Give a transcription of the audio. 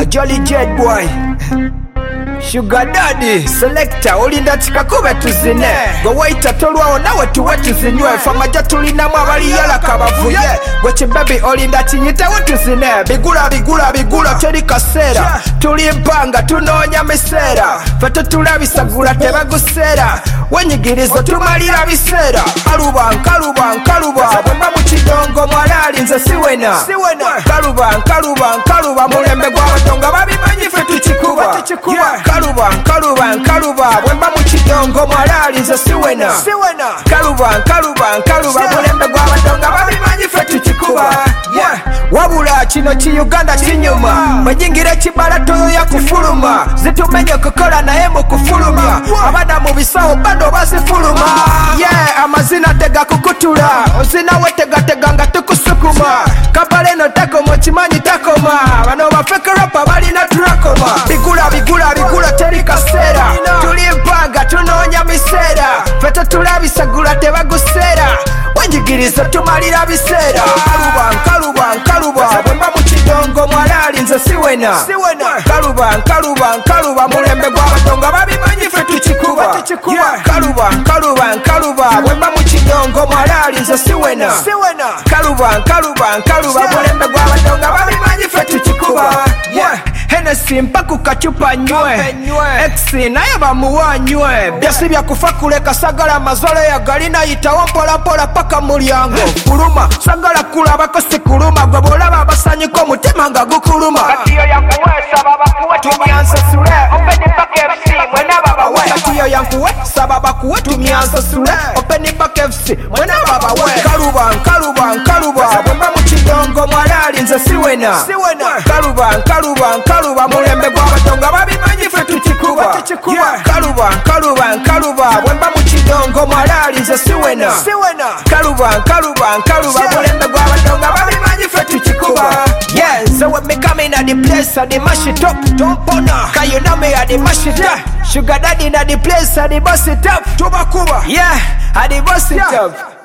Jolly Jet Boy Sugar Daddy Selector olinda tikakube tuzine gwe waita tolwawo nawe tuwe tuzinywe famaja tulinamu abaliyala kabavuye gwe kibabi olinda kinyitewo tuzine bigula teri kaseera tuli mpanga tunoonya miseera fe tutulabisagula tebaguseera wenyigirizo tumalira biseera nkaluba bwemba mu kidongo mwalaali nze siwena nkaluba mulembe gw'abatonga babimanyi fe tukikuba nkaluba bwemba mu kidongo mwalaali nze siwena nkaluba mulembe gw'abatonga babimanyi fe tukikuba wabula kino ki-Uganda kinyuma mwenyingira ekibala toyoya kufuluma zitumenye okukola naye mu kufulumya abana mu bisawo bado bazifuluma amazina tegakukutula ozinawe tegatega nga tukusukuma kapale no takoma kimanyi takoma bano bafekeropa balina turakoma bigula teri kaseera tuli mpanga tunoonya miseera fe tetulabisagula tebaguseera wenjigirizo tumalira biseera nkaluba bwemba mu kidongo mwalaali nze siwena nkaluba mulembe gw'abatonga babimanyi fe tukikuba nkaluba bwemba mu kidongo mwalaali nze siwena nkaluba mulembe gw'abatonga babimanyi fe tukikuba Hennessy mpaku kachupa nywe X naye bamuwa nywe byasi byakufa kuleka sagala mazole ya galina yitawo mpola paka mulyango kuluma sagala kulabako sikuluma gwe bolaba abasanyiko mutima nga gukuluma katiyo yankuwe saba bakuwe tumyansasule openi paka FC mwena babawe katiyo yankuwe saba bakuwe tumyansasule openi paka FC mwena babawe nkaluba bwemba mu kidongo mwalaali nze siwena nkaluba mulembe gw'abatonga babimanyi fe tukikuba nkaluba bwemba mu kidongo mwalaali nze siwena nkaluba mulembe gw'abatonga babimanyi fe tukikuba so when me come in at the place I mash it up don't pona cause you know me I mash it up Sugar Daddy in at the place I boss it up tubakuba I boss it up